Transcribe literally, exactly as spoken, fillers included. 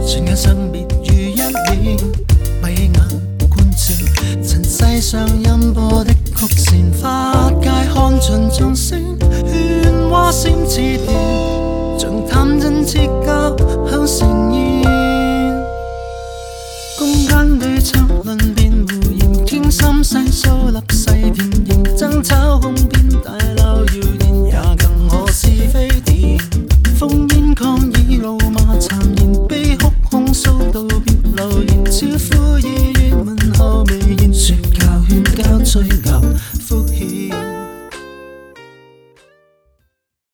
轉眼相別如一臉，閉眼觀照塵世上音波的曲線，花街看盡眾星，喧嘩閃似電，像探真切交向盛宴。公間裏策論辯胡言，傾心細數立誓甜言，爭吵空邊大鬧謠言，也更可是非典。烽煙抗議怒罵讒言，悲哭控訴道別留言，超呼意願問候微言，説教勸交吹牛。